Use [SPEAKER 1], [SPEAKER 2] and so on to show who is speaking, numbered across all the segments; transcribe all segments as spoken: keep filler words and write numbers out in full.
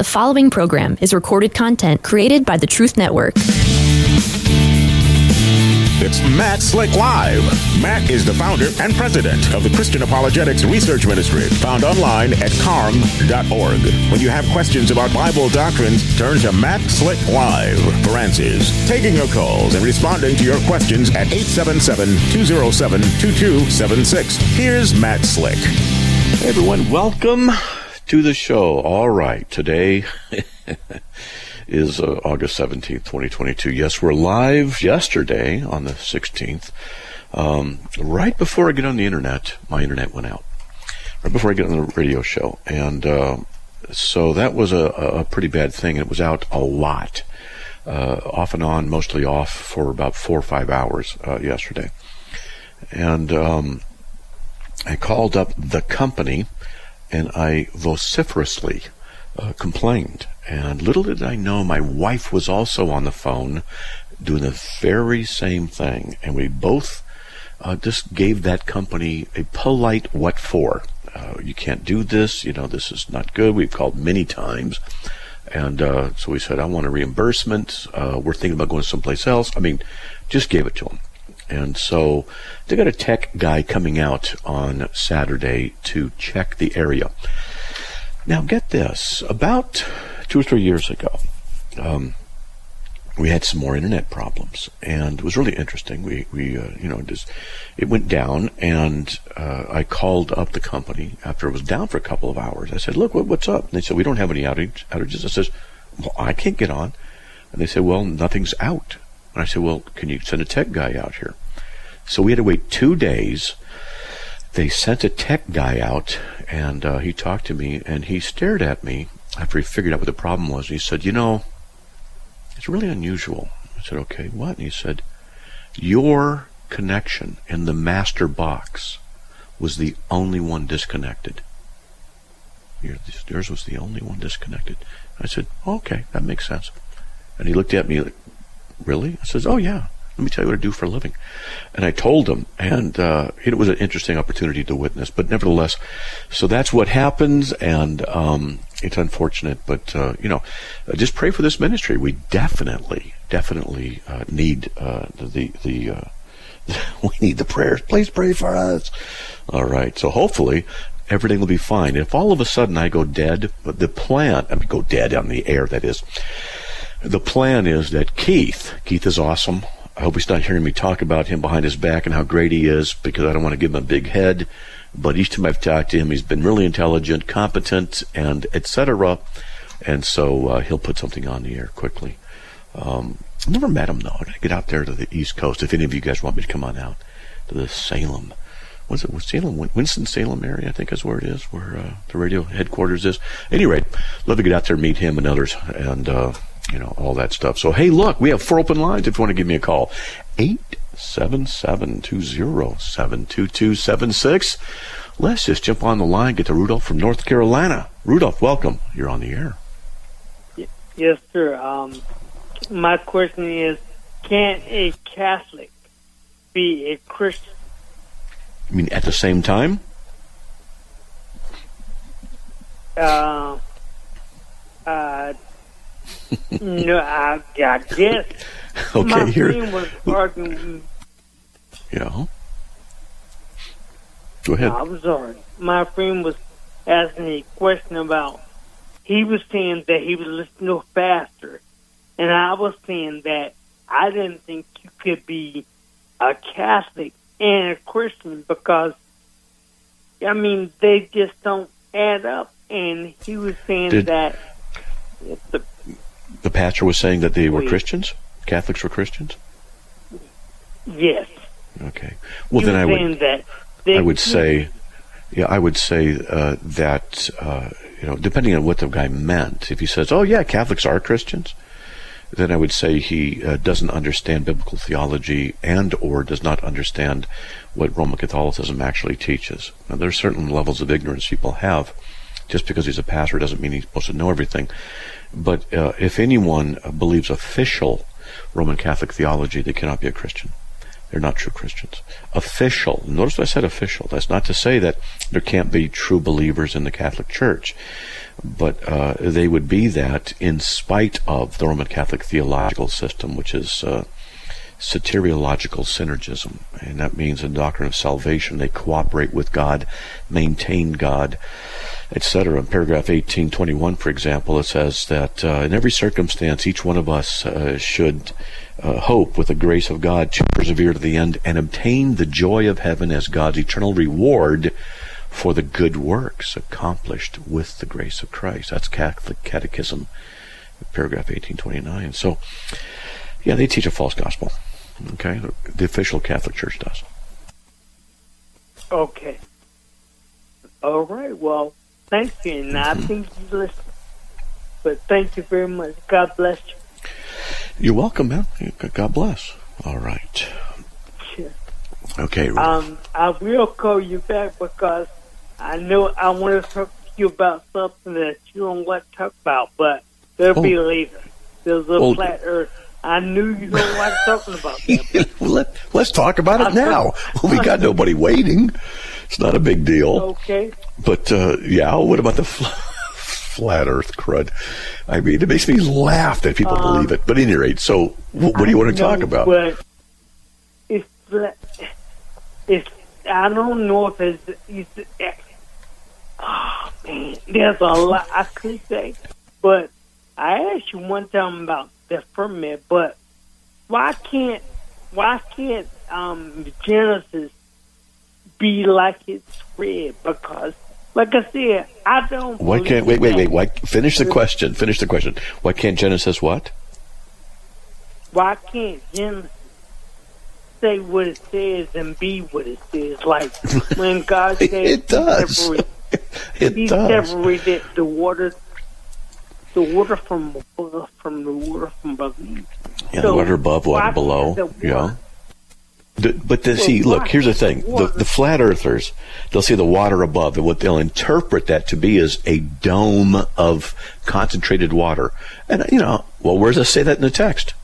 [SPEAKER 1] The following program is recorded content created by the Truth Network.
[SPEAKER 2] It's Matt Slick Live. Matt is the founder and president of the Christian Apologetics Research Ministry, found online at carm dot org. When you have questions about Bible doctrines, turn to Matt Slick Live for answers. Taking your calls and responding to your questions at eight seven seven, two oh seven, two two seven six. Here's Matt Slick.
[SPEAKER 3] Hey everyone, welcome to the show. All right, today is uh, August seventeenth, twenty twenty-two. Yes, we're live yesterday on the sixteenth. Um, right before I get on the internet, my internet went out. Right before I get on the radio show. And uh, so that was a, a pretty bad thing. It was out a lot. Uh, off and on, mostly off for about four or five hours uh, yesterday. And um, I called up the company and I vociferously uh, complained. And little did I know, my wife was also on the phone doing the very same thing. And we both uh, just gave that company a polite what for. Uh, you can't do this. You know, this is not good. We've called many times. And uh, so we said, I want a reimbursement. Uh, we're thinking about going someplace else. I mean, just gave it to them. And so they got a tech guy coming out on Saturday to check the area. Now, get this. About two or three years ago, um, we had some more internet problems, and it was really interesting. We, we, uh, you know, just it went down, and uh, I called up the company after it was down for a couple of hours. I said, "Look, what, what's up?" And they said, "We don't have any outage, outages." I said, "Well, I can't get on." And they said, "Well, nothing's out." And I said, "Well, can you send a tech guy out here?" So we had to wait two days. They sent a tech guy out, and uh, he talked to me, and he stared at me after he figured out what the problem was. He said, "You know, it's really unusual." I said, "Okay, what?" And he said, "Your connection in the master box was the only one disconnected. Yours was the only one disconnected." I said, "Okay, that makes sense." And he looked at me like, "Really?" I said, "Oh, yeah. Let me tell you what I do for a living." And I told him, and uh, it was an interesting opportunity to witness. But nevertheless, so that's what happens, and um, it's unfortunate. But, uh, you know, just pray for this ministry. We definitely, definitely uh, need uh, the, the uh, we need the prayers. Please pray for us. All right, so hopefully everything will be fine. If all of a sudden I go dead, but the plan, I mean, go dead on the air, that is, the plan is that Keith, Keith is awesome. I hope he's not hearing me talk about him behind his back and how great he is, because I don't want to give him a big head. But each time I've talked to him, he's been really intelligent, competent, and et cetera. And so uh, he'll put something on the air quickly. Um, I've never met him, though. I got to get out there to the East Coast. If any of you guys want me to come on out to the Salem, what's it? Salem, Winston-Salem area, I think is where it is, where uh, the radio headquarters is. At any rate, love to get out there and meet him and others, and uh, you know, all that stuff. So, hey, look, we have four open lines if you want to give me a call. eight seven seven, two oh seven, two two seven six. Let's just jump on the line, get to Rudolph from North Carolina. Rudolph, welcome. You're on the air.
[SPEAKER 4] Yes, sir. Um, my question is, can a Catholic be a Christian?
[SPEAKER 3] You mean at the same time?
[SPEAKER 4] Uh, uh, no, I, I guess.
[SPEAKER 3] Okay,
[SPEAKER 4] my
[SPEAKER 3] here.
[SPEAKER 4] friend was arguing.
[SPEAKER 3] Yeah. Go ahead.
[SPEAKER 4] No, I'm sorry. My friend was asking a question about. He was saying that he was listening to a pastor, and I was saying that I didn't think you could be a Catholic and a Christian because, I mean, they just don't add up. And he was saying Did that the,
[SPEAKER 3] the pastor was saying that they were Christians? Catholics were Christians?
[SPEAKER 4] Yes.
[SPEAKER 3] Okay. Well,
[SPEAKER 4] he
[SPEAKER 3] then I would
[SPEAKER 4] that
[SPEAKER 3] I would say, yeah, I would say uh, that, uh, you know, depending on what the guy meant, if he says, "Oh, yeah, Catholics are Christians," then I would say he uh, doesn't understand biblical theology and or does not understand what Roman Catholicism actually teaches. Now, there are certain levels of ignorance people have. Just because he's a pastor doesn't mean he's supposed to know everything. But uh, if anyone believes official Roman Catholic theology, they cannot be a Christian. They're not true Christians. Official. Notice I said official. That's not to say that there can't be true believers in the Catholic Church, but uh, they would be that in spite of the Roman Catholic theological system, which is uh, soteriological synergism. And that means the doctrine of salvation. They cooperate with God, maintain God, et cetera. In paragraph eighteen twenty-one, for example, it says that uh, in every circumstance, each one of us uh, should uh, hope with the grace of God to persevere to the end and obtain the joy of heaven as God's eternal reward for the good works accomplished with the grace of Christ. That's Catholic Catechism, paragraph eighteen twenty-nine. So, yeah, they teach a false gospel. Okay? The official Catholic Church does.
[SPEAKER 4] Okay. All right. Well, thank you. And I think you listen. But thank you very much. God bless you.
[SPEAKER 3] You're welcome, man. God bless. All right.
[SPEAKER 4] Sure.
[SPEAKER 3] Okay.
[SPEAKER 4] Um, I will call you back because I know I want to talk to you about something that you don't want to talk about, but it'll
[SPEAKER 3] oh.
[SPEAKER 4] be later. There's a
[SPEAKER 3] well,
[SPEAKER 4] flat earth. I knew you don't like talking about that.
[SPEAKER 3] well, let, let's talk about it now. We got nobody waiting. It's not a big deal.
[SPEAKER 4] Okay.
[SPEAKER 3] But, uh, yeah, what about the fl- flat earth crud? I mean, it makes me laugh that people um, believe it. But at any rate, so w- what do you want to
[SPEAKER 4] know,
[SPEAKER 3] talk about?
[SPEAKER 4] But it's, it's, I don't know if it's, it's, it's oh, man, there's a lot I could say. But I asked you one time about the firmament, but why can't why can't um, Genesis be like it's read? Because, like I said, I don't.
[SPEAKER 3] Why can't wait wait wait? Why finish the question? Finish the question. Why can't Genesis what?
[SPEAKER 4] Why can't Genesis say what it says and be what it says? Like when God said
[SPEAKER 3] it does.
[SPEAKER 4] Separate,
[SPEAKER 3] it
[SPEAKER 4] he
[SPEAKER 3] does.
[SPEAKER 4] separated the water. The water from above, from the water from above.
[SPEAKER 3] Yeah,
[SPEAKER 4] so
[SPEAKER 3] the water above, water below.
[SPEAKER 4] Water,
[SPEAKER 3] yeah. The, but the,
[SPEAKER 4] well,
[SPEAKER 3] see, look,
[SPEAKER 4] water,
[SPEAKER 3] here's the thing. The, the flat earthers, they'll see the water above, and what they'll interpret that to be is a dome of concentrated water. And, you know, well, where does it say that in the text?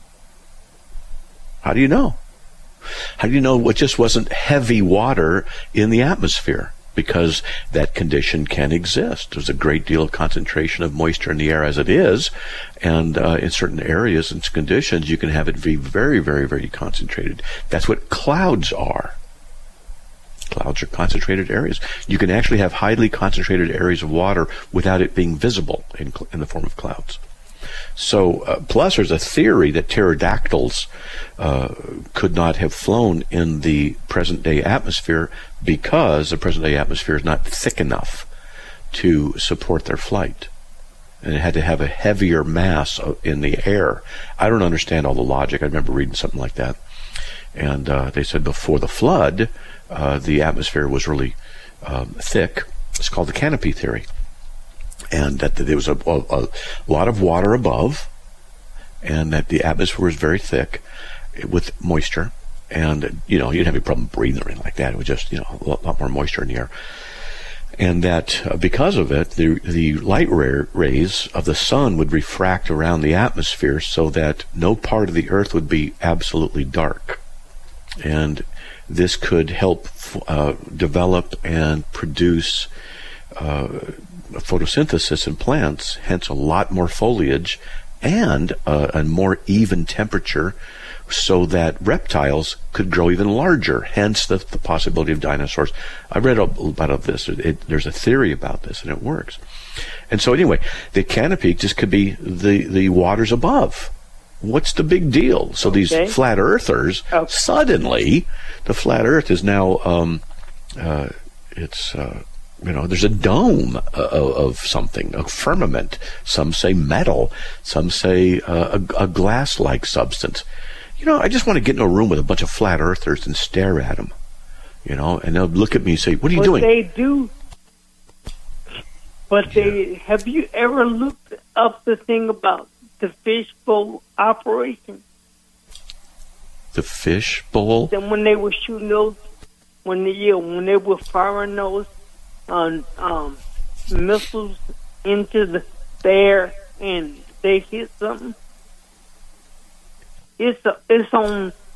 [SPEAKER 3] How do you know? How do you know it just wasn't heavy water in the atmosphere? Because that condition can exist. There's a great deal of concentration of moisture in the air as it is, and uh, in certain areas and conditions, you can have it be very, very, very concentrated. That's what clouds are. Clouds are concentrated areas. You can actually have highly concentrated areas of water without it being visible in, in the form of clouds. So, uh, plus there's a theory that pterodactyls uh, could not have flown in the present-day atmosphere because the present-day atmosphere is not thick enough to support their flight. And it had to have a heavier mass in the air. I don't understand all the logic. I remember reading something like that. And uh, they said before the flood, uh, the atmosphere was really um, thick. It's called the canopy theory. And that there was a, a, a lot of water above, and that the atmosphere was very thick with moisture. And, you know, you didn't have any problem breathing or anything like that. It was just, you know, a lot, lot more moisture in the air. And that uh, because of it, the, the light ray, rays of the sun would refract around the atmosphere so that no part of the earth would be absolutely dark. And this could help uh, develop and produce uh, photosynthesis in plants, hence a lot more foliage and uh, a more even temperature, so that reptiles could grow even larger, hence the, the possibility of dinosaurs. I read about this. It, there's a theory about this, and it works. And so anyway, the canopy just could be the, the waters above. What's the big deal? So okay. These flat earthers, okay. Suddenly, the flat earth is now, um, uh, it's... Uh, You know, there's a dome of, of something, a firmament. Some say metal. Some say uh, a, a glass-like substance. You know, I just want to get in a room with a bunch of flat earthers and stare at them. You know, and they'll look at me and say, "What are you
[SPEAKER 4] but
[SPEAKER 3] doing?"
[SPEAKER 4] They do. But they have you ever looked up the thing about the fishbowl operation?
[SPEAKER 3] The fishbowl.
[SPEAKER 4] Then when they were shooting those, when they yeah, when they were firing those. On um, missiles into the air and they hit something. It's a, it's on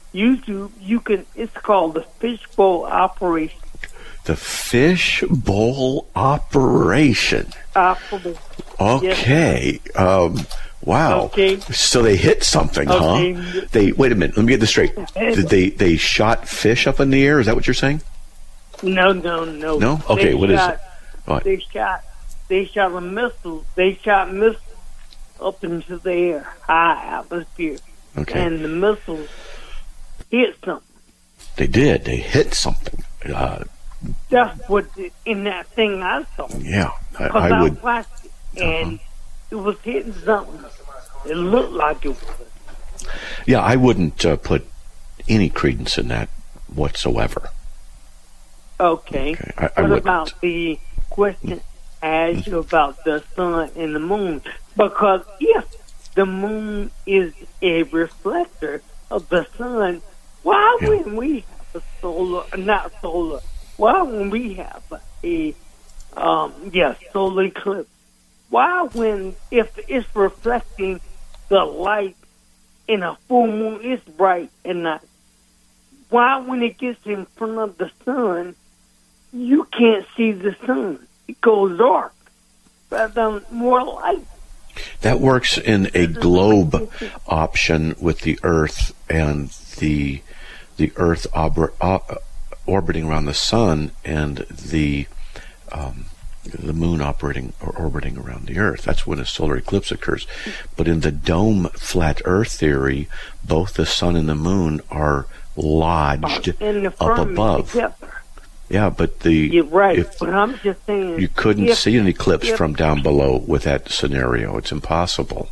[SPEAKER 4] YouTube, you can. It's called the Fishbowl Operation.
[SPEAKER 3] The Fishbowl Operation.
[SPEAKER 4] Operation.
[SPEAKER 3] Okay.
[SPEAKER 4] Yes.
[SPEAKER 3] Um, wow.
[SPEAKER 4] Okay.
[SPEAKER 3] So they hit something,
[SPEAKER 4] okay.
[SPEAKER 3] huh? They wait a minute. Let me get this straight. Did they they shot fish up in the air? Is that what you're saying?
[SPEAKER 4] No, no, no.
[SPEAKER 3] No. Okay.
[SPEAKER 4] They
[SPEAKER 3] what
[SPEAKER 4] shot,
[SPEAKER 3] is it? What?
[SPEAKER 4] They shot. They shot a missile. They shot missiles up into the air, high atmosphere.
[SPEAKER 3] Okay.
[SPEAKER 4] And the missiles hit something.
[SPEAKER 3] They did. They hit something. Uh,
[SPEAKER 4] That's what in that thing I saw.
[SPEAKER 3] yeah, I,
[SPEAKER 4] Because
[SPEAKER 3] I
[SPEAKER 4] I,
[SPEAKER 3] would.
[SPEAKER 4] watched it, and uh-huh. it was hitting something. It looked like it was.
[SPEAKER 3] Yeah, I wouldn't uh, put any credence in that whatsoever.
[SPEAKER 4] Okay.
[SPEAKER 3] okay. I, I
[SPEAKER 4] what
[SPEAKER 3] wouldn't.
[SPEAKER 4] about the question I asked you about the sun and the moon? Because if the moon is a reflector of the sun, why
[SPEAKER 3] Yeah.
[SPEAKER 4] wouldn't we have a solar, not solar, why wouldn't we have a, um, yeah, solar eclipse? Why when, if it's reflecting the light in a full moon, it's bright and not, why when it gets in front of the sun, you can't see the sun? It goes dark rather than more light.
[SPEAKER 3] That works in a globe option with the Earth and the the Earth obr- uh, orbiting around the sun and the um, the moon operating or orbiting around the Earth. That's when a solar eclipse occurs. But in the dome flat Earth theory, both the sun and the moon are lodged up above.
[SPEAKER 4] Together.
[SPEAKER 3] Yeah, but the
[SPEAKER 4] You're right,
[SPEAKER 3] if
[SPEAKER 4] but I'm just saying
[SPEAKER 3] you couldn't
[SPEAKER 4] if,
[SPEAKER 3] see an eclipse
[SPEAKER 4] if,
[SPEAKER 3] from down below with that scenario. It's impossible.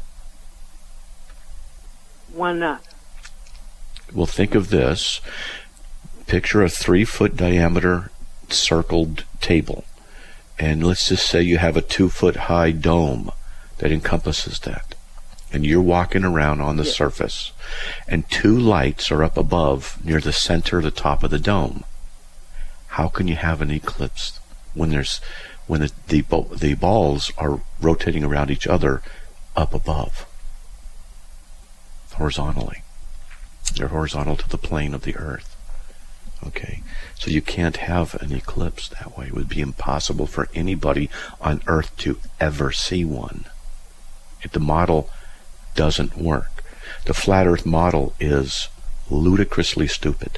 [SPEAKER 4] Why not?
[SPEAKER 3] Well, think of this. Picture a three-foot diameter circled table. And let's just say you have a two-foot high dome that encompasses that. And you're walking around on the
[SPEAKER 4] yeah.
[SPEAKER 3] surface. And two lights are up above near the center of the top of the dome. How can you have an eclipse when there's when the, the the balls are rotating around each other up above, horizontally? They're horizontal to the plane of the Earth. Okay, so you can't have an eclipse that way. It would be impossible for anybody on Earth to ever see one. If the model doesn't work, the flat Earth model is ludicrously stupid.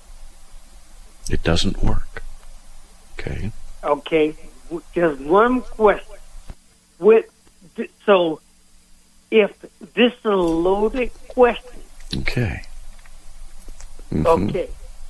[SPEAKER 3] It doesn't work. Okay.
[SPEAKER 4] Okay, just one question. With so, if this is a loaded question.
[SPEAKER 3] Okay. Mm-hmm.
[SPEAKER 4] Okay.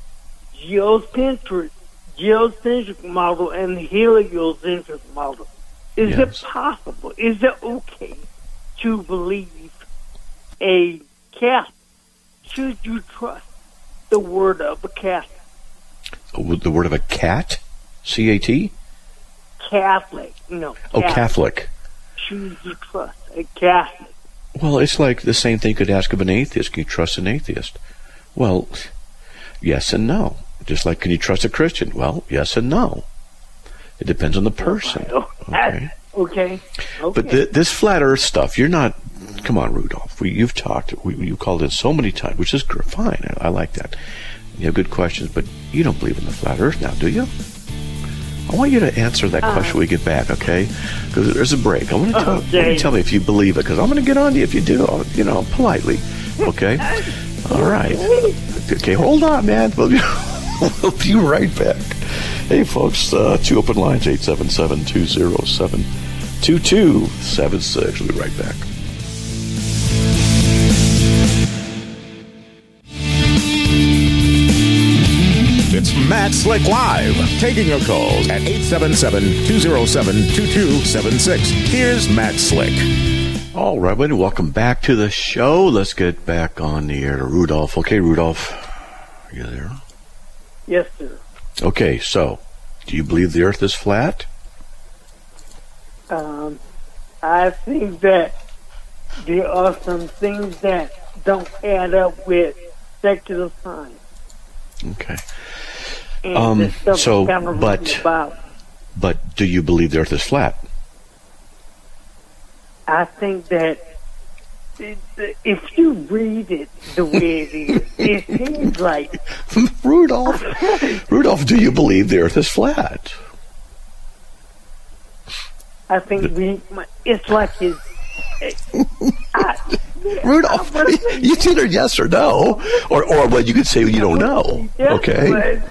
[SPEAKER 4] Geocentric, geocentric model and the heliocentric model. Is
[SPEAKER 3] Yes.
[SPEAKER 4] it possible? Is it okay to believe a Catholic? Should you trust the word of a Catholic?
[SPEAKER 3] The word of a cat? C A T?
[SPEAKER 4] Catholic, no.
[SPEAKER 3] Oh, Catholic.
[SPEAKER 4] Should you trust a Catholic?
[SPEAKER 3] Well, it's like the same thing you could ask of an atheist. Can you trust an atheist? Well, yes and no. Just like, can you trust a Christian? Well, yes and no. It depends on the person. Okay.
[SPEAKER 4] Okay. Okay.
[SPEAKER 3] But th- this flat Earth stuff, you're not. Come on, Rudolph. We, you've talked. We, you called in so many times, which is gr- fine. I, I like that. You have good questions, but you don't believe in the flat Earth now, do you? I want you to answer that uh, question when we get back, okay? Because there's a break. I want to tell,
[SPEAKER 4] okay.
[SPEAKER 3] I want to tell me if you believe it, because I'm going to get on to you if you do, you know, politely, okay? All right. Okay, hold on, man. We'll be, we'll be right back. Hey, folks, uh, two open lines, eight seven seven, two zero seven, two two seven six. We'll be right back.
[SPEAKER 2] It's Matt Slick Live, taking your calls at eight seven seven, two zero seven, two two seven six. Here's Matt Slick.
[SPEAKER 3] All right, everybody, welcome back to the show. Let's get back on the air to Rudolph. Okay, Rudolph, are you there?
[SPEAKER 4] Yes, sir.
[SPEAKER 3] Okay, so, do you believe the Earth is flat?
[SPEAKER 4] Um, I think that there are some things that don't add up with secular science.
[SPEAKER 3] Okay.
[SPEAKER 4] And
[SPEAKER 3] Um,
[SPEAKER 4] the stuff
[SPEAKER 3] so,
[SPEAKER 4] kind of
[SPEAKER 3] but-
[SPEAKER 4] about.
[SPEAKER 3] But do you believe the Earth is flat?
[SPEAKER 4] I think that if you read it the way it is, it seems like
[SPEAKER 3] Rudolph. Rudolph, do you believe the Earth is flat?
[SPEAKER 4] I think we. It's like his. I,
[SPEAKER 3] Rudolph, it's either yes or no, or or well, you could say you don't know. Okay.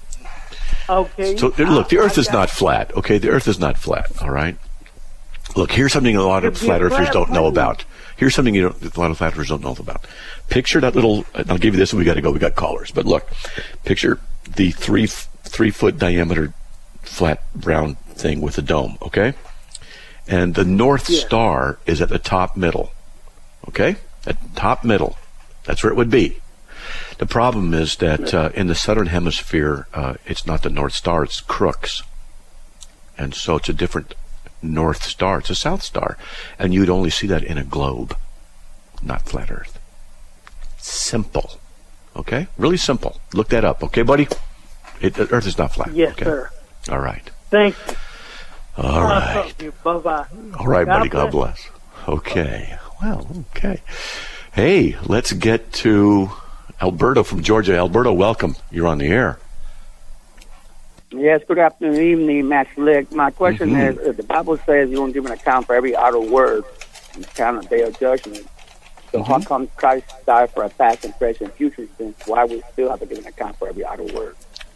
[SPEAKER 4] Okay.
[SPEAKER 3] So look, the Earth is not flat. Okay, the Earth is not flat. All right. Look, here's something a lot of flat earthers don't know about. Here's something you don't, a lot of flat earthers don't know about. Picture that little. I'll give you this, and we got to go. We got callers, but look, picture the three three foot diameter flat round thing with a dome. Okay, and the North
[SPEAKER 4] yeah.
[SPEAKER 3] Star is at the top middle. Okay, at top middle. That's where it would be. The problem is that uh, in the southern hemisphere, uh, it's not the North Star; it's Crooks, and so it's a different North Star. It's a South Star, and you'd only see that in a globe, not flat Earth. Simple, okay? Really simple. Look that up, okay, buddy? It, the Earth is not flat.
[SPEAKER 4] Yes,
[SPEAKER 3] okay?
[SPEAKER 4] sir.
[SPEAKER 3] All right.
[SPEAKER 4] Thank you.
[SPEAKER 3] All right.
[SPEAKER 4] Bye bye.
[SPEAKER 3] All right,
[SPEAKER 4] God
[SPEAKER 3] buddy.
[SPEAKER 4] bless.
[SPEAKER 3] God bless. Okay. Well, okay. Hey, let's get to Alberto from Georgia. Alberto, welcome. You're on the air.
[SPEAKER 5] Yes, good afternoon, evening, Matt Slick. My question
[SPEAKER 3] Mm-hmm.
[SPEAKER 5] is, if the Bible says you won't give an account for every idle word in the time of day of judgment, so
[SPEAKER 3] Mm-hmm.
[SPEAKER 5] how come Christ died for our past and present and future sins? Why we still have to give an account for every idle word?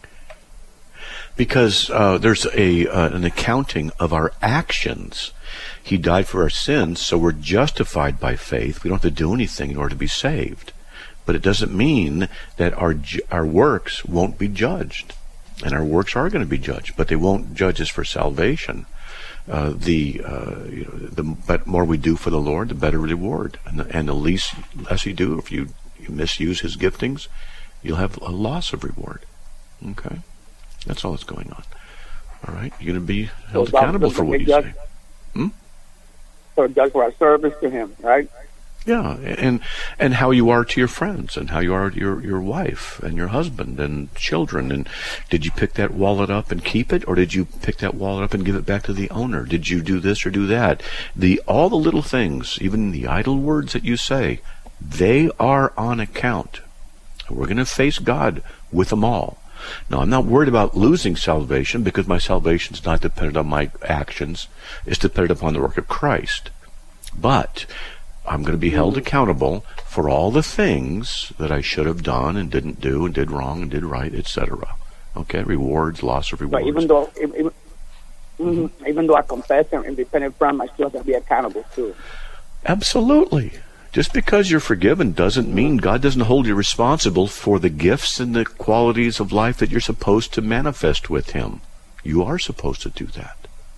[SPEAKER 3] Because uh, there's a uh, an accounting of our actions. He died for our sins, so we're justified by faith. We don't have to do anything in order to be saved. But it doesn't mean that our ju- our works won't be judged. And our works are going to be judged, but they won't judge us for salvation. Uh, the uh, you know, the but more we do for the Lord, the better reward. And the, and the least less you do, if you, you misuse His giftings, you'll have a loss of reward. Okay, that's all that's going on. All right, you're going to be held
[SPEAKER 5] So
[SPEAKER 3] accountable for what you
[SPEAKER 5] judge,
[SPEAKER 3] say. Hmm?
[SPEAKER 5] So judge for our service to Him, right?
[SPEAKER 3] Yeah, and and how you are to your friends, and how you are to your, your wife and your husband and children. And did you pick that wallet up and keep it, or did you pick that wallet up and give it back to the owner? Did you do this or do that? The all the little things, even the idle words that you say, they are on account. We're going to face God with them all. Now, I'm not worried about losing salvation, because my salvation is not dependent on my actions. It's dependent upon the work of Christ. But I'm going to be held accountable for all the things that I should have done and didn't do and did wrong and did right, et cetera. Okay, rewards, loss of rewards.
[SPEAKER 5] But even though, even, mm-hmm. even though I confess and repent from, I still have to be accountable too.
[SPEAKER 3] Absolutely. Just because you're forgiven doesn't mean God doesn't hold you responsible for the gifts and the qualities of life that you're supposed to manifest with Him. You are supposed to do that.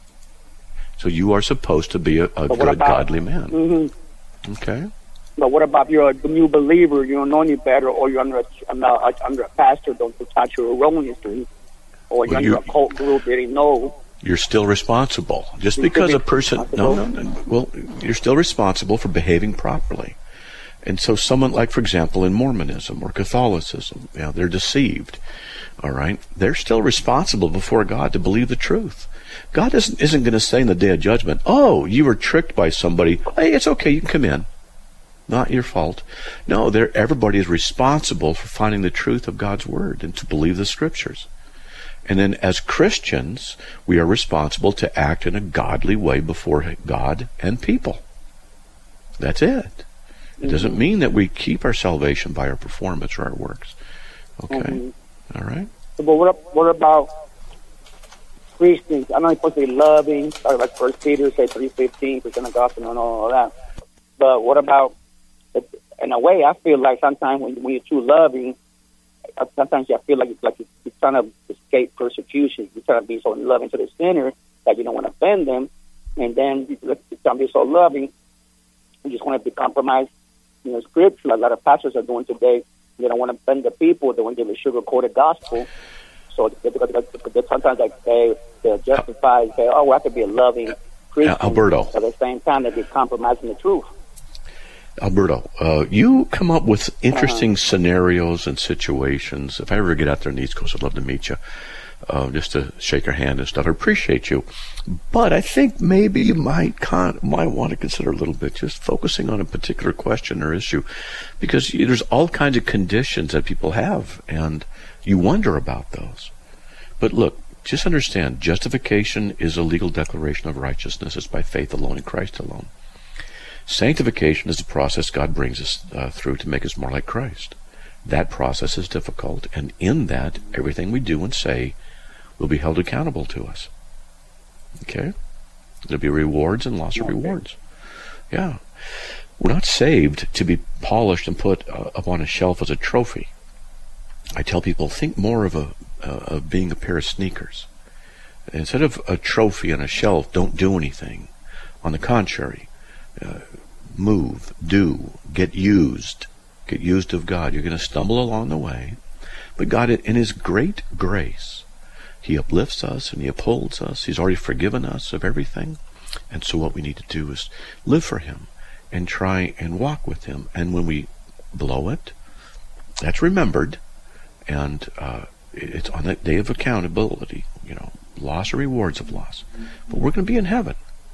[SPEAKER 3] So you are supposed to be a, a good,
[SPEAKER 5] about,
[SPEAKER 3] godly man.
[SPEAKER 5] Mm-hmm.
[SPEAKER 3] Okay.
[SPEAKER 5] But what about if you're a new believer, you don't know any better, or you're under a, under, under a pastor, don't touch you erroneously, or you're
[SPEAKER 3] Well,
[SPEAKER 5] under
[SPEAKER 3] you-
[SPEAKER 5] a cult group that they know?
[SPEAKER 3] You're still responsible. Just
[SPEAKER 5] You
[SPEAKER 3] because
[SPEAKER 5] could
[SPEAKER 3] a
[SPEAKER 5] be
[SPEAKER 3] person, no, no,
[SPEAKER 5] responsible.
[SPEAKER 3] no, well, you're still responsible for behaving properly. And so someone like, for example, in Mormonism or Catholicism, you know, they're deceived, all right? They're still responsible before God to believe the truth. God isn't, isn't going to say in the day of judgment, oh, you were tricked by somebody. Hey, it's okay, you can come in. Not your fault. No, they're, everybody is responsible for finding the truth of God's Word and to believe the Scriptures. And then as Christians, we are responsible to act in a godly way before God and people. That's it. It doesn't mean that we keep our salvation by our performance or our works. Okay?
[SPEAKER 5] Mm-hmm.
[SPEAKER 3] All right?
[SPEAKER 5] But what, what about Christians? I know you're supposed to be loving, like First Peter, say three fifteen, percent of gospel and all of that. But what about, in a way, I feel like sometimes when, when you're too loving, sometimes I feel like it's like you're trying to escape persecution. You're trying to be so loving to the sinner that you don't want to offend them. And then you're trying to be so loving, you just want to be compromised. You know, scripture, like a lot of pastors are doing today. They don't want to offend the people. They want to give a sugar-coated gospel. So they, they, they, they sometimes like they, they're justified, say, oh, well, I could be a loving Christian.
[SPEAKER 3] Uh, Alberto.
[SPEAKER 5] But at the same time, they'd be compromising the truth.
[SPEAKER 3] Alberto, uh, you come up with interesting uh-huh. scenarios and situations. If I ever get out there on the East Coast, I'd love to meet you. uh, just to shake your hand and stuff. I appreciate you. But I think maybe you might con- might want to consider a little bit just focusing on a particular question or issue, because there's all kinds of conditions that people have, and you wonder about those. But look, just understand, justification is a legal declaration of righteousness. It's by faith alone in Christ alone. Sanctification is the process God brings us uh, through to make us more like Christ. That process is difficult, and in that, everything we do and say will be held accountable to us. Okay? There'll be rewards and loss of rewards. Yeah. We're not saved to be polished and put uh, up on a shelf as a trophy. I tell people, think more of a uh, of being a pair of sneakers. Instead of a trophy on a shelf, don't do anything. On the contrary, uh, move, do, get used. Get used of God. You're going to stumble along the way, but God, in His great grace, He uplifts us and He upholds us. He's already forgiven us of everything. And so what we need to do is live for Him and try and walk with Him. And when we blow it, that's remembered, and uh, it's on that day of accountability, you know, loss or rewards of loss. But we're going to be in heaven.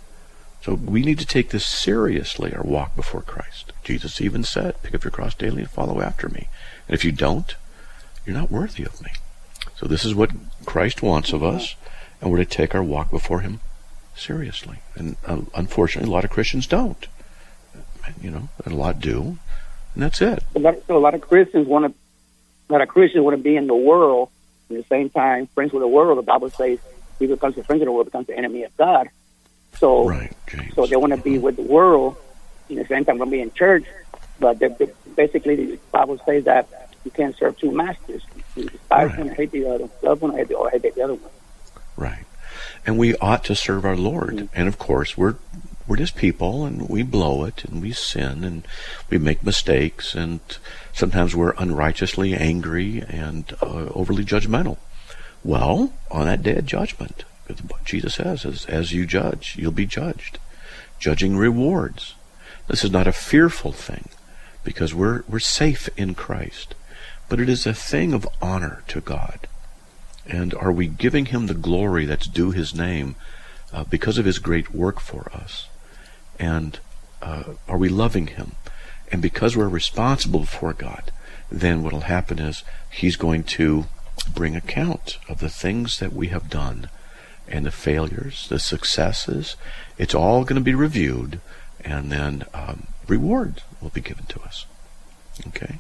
[SPEAKER 3] So we need to take this seriously, our walk before Christ. Jesus even said, pick up your cross daily and follow after me. And if you don't, you're not worthy of me. So this is what Christ wants of us, and we're to take our walk before Him seriously. And uh, unfortunately, a lot of Christians don't. You know, and a lot do, and that's it.
[SPEAKER 5] A lot, so a lot of Christians want to, a lot of Christians want to be in the world. At the same time, friends with the world. The Bible says, "He who becomes a friend of the world becomes the enemy of God." So,
[SPEAKER 3] right, James.
[SPEAKER 5] so they want to be with the world. At the same time, want to be in church. But they're, they're, basically, the Bible says that you can't serve two masters. You despise
[SPEAKER 3] right.
[SPEAKER 5] one and hate the other. Love one and hate the, or hate the other one.
[SPEAKER 3] Right. And we ought to serve our Lord. Mm-hmm. And of course, we're we're just people, and we blow it, and we sin, and we make mistakes, and sometimes we're unrighteously angry and uh, overly judgmental. Well, on that day of judgment, Jesus says, as, as you judge, you'll be judged. Judging rewards. This is not a fearful thing, because we're we're safe in Christ. But it is a thing of honor to God. And are we giving Him the glory that's due His name uh, because of His great work for us? And uh, are we loving Him? And because we're responsible before God, then what will happen is He's going to bring account of the things that we have done, and the failures, the successes. It's all going to be reviewed, and then um, reward will be given to us. Okay?